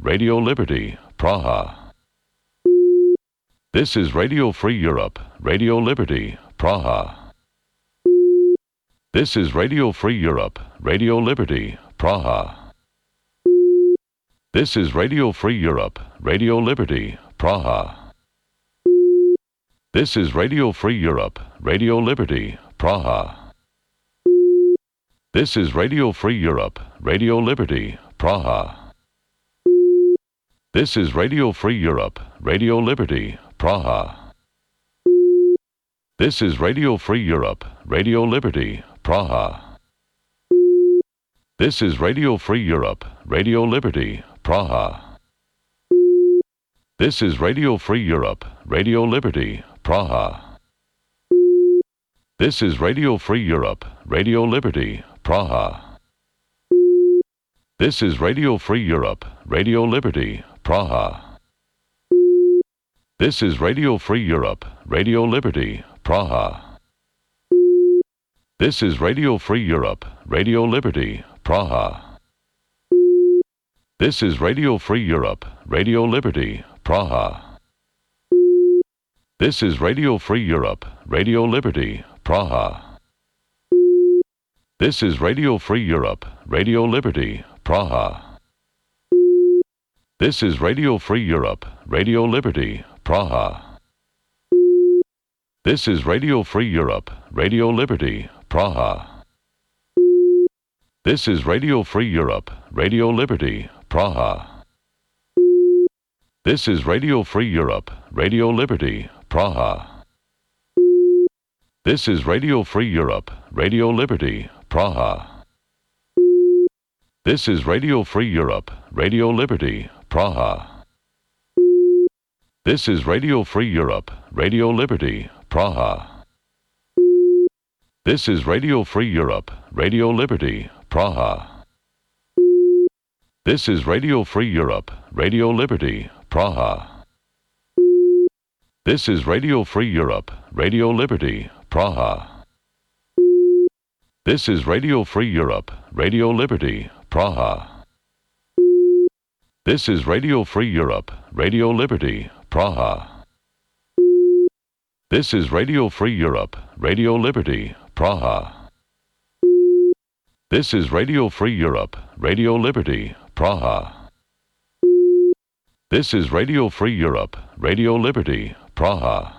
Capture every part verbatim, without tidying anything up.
Radio Liberty, Praha. This is Radio Free Europe, Radio Liberty, Praha. This is Radio Free Europe, Radio Liberty, Praha. This is Radio Free Europe, Radio Liberty, Praha. This is Radio Free Europe, Radio Liberty, Praha. This is Radio Free Europe, Radio Liberty, Praha. This is Radio Free Europe, Radio Liberty, Praha. This is Radio Free Europe, Radio Liberty, Praha. This is Radio Free Europe, Radio Liberty, Praha. This is Radio Free Europe, Radio Liberty, Praha. This is Radio Free Europe, Radio Liberty, Praha. This is Radio Free Europe, Radio Liberty, Praha. This is Radio Free Europe, Radio Liberty, Praha. This is Radio Free Europe, Radio Liberty, Praha. This is Radio Free Europe, Radio Liberty, Praha. This is Radio Free Europe, Radio Liberty, Praha. This is Radio Free Europe, Radio Liberty, Praha. This is Radio Free Europe, Radio Liberty, Praha. This is Radio Free Europe, Radio Liberty, Praha. This is Radio Free Europe, Radio Liberty, Praha. This is Radio Free Europe, Radio Liberty, Praha. This is Radio Free Europe, Radio Liberty, Praha. This is Radio Free Europe, Radio Liberty, Praha. This is Radio Free Europe, Radio Liberty, Praha. This is Radio Free Europe, Radio Liberty, Praha. This is Radio Free Europe, Radio Liberty, Praha. This is Radio Free Europe, Radio Liberty, Praha. This is Radio Free Europe, Radio Liberty, Praha. This is Radio Free Europe, Radio Liberty, Praha. This is Radio Free Europe, Radio Liberty, Praha. This is Radio Free Europe, Radio Liberty, Praha. This is Radio Free Europe, Radio Liberty, Praha.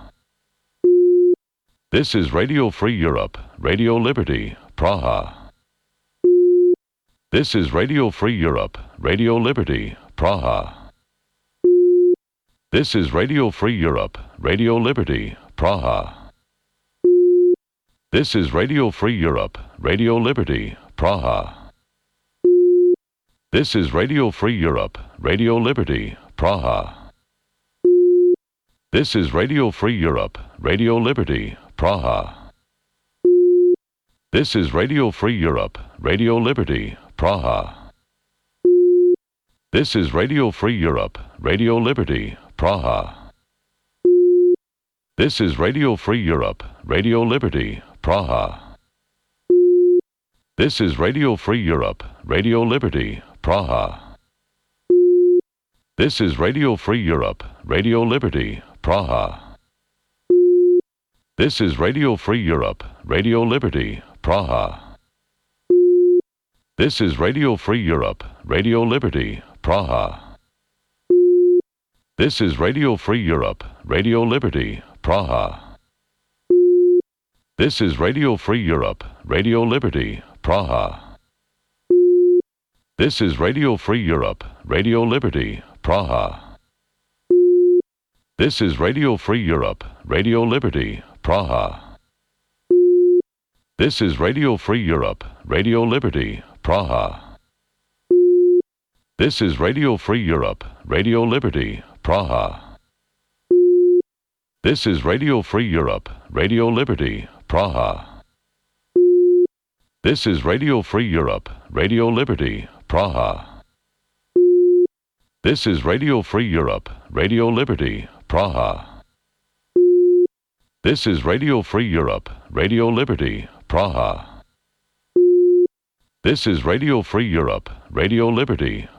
This is Radio Free Europe, Radio Liberty, Praha. This is Radio Free Europe, Radio Liberty, Praha. This is Radio Free Europe, Radio Liberty, Praha. This is Radio Free Europe, Radio Liberty, Praha. This is Radio Free Europe, Radio Liberty, Praha. This is Radio Free Europe, Radio Liberty, Praha. This is Radio Free Europe, Radio Liberty, Praha. This is Radio Free Europe, Radio Liberty, Praha. This is Radio Free Europe, Radio Liberty, Praha. This is Radio Free Europe, Radio Liberty, Praha. This is Radio Free Europe, Radio Liberty, Praha. This is Radio Free Europe, Radio Liberty, Praha. This is Radio Free Europe, Radio Liberty, Praha. This is Radio Free Europe, Radio Liberty, Praha. This is Radio Free Europe, Radio Liberty, Praha. This is Radio Free Europe, Radio Liberty, Praha. This is Radio Free Europe, Radio Liberty, Praha. This is Radio Free Europe, Radio Liberty, Praha. This is Radio Free Europe, Radio Liberty, Praha. This is Radio Free Europe, Radio Liberty, Praha. This is Radio Free Europe, Radio Liberty, Praha. This is Radio Free Europe, Radio Liberty, Praha. This is Radio Free Europe, Radio Liberty, Praha. This is Radio Free Europe, Radio Liberty,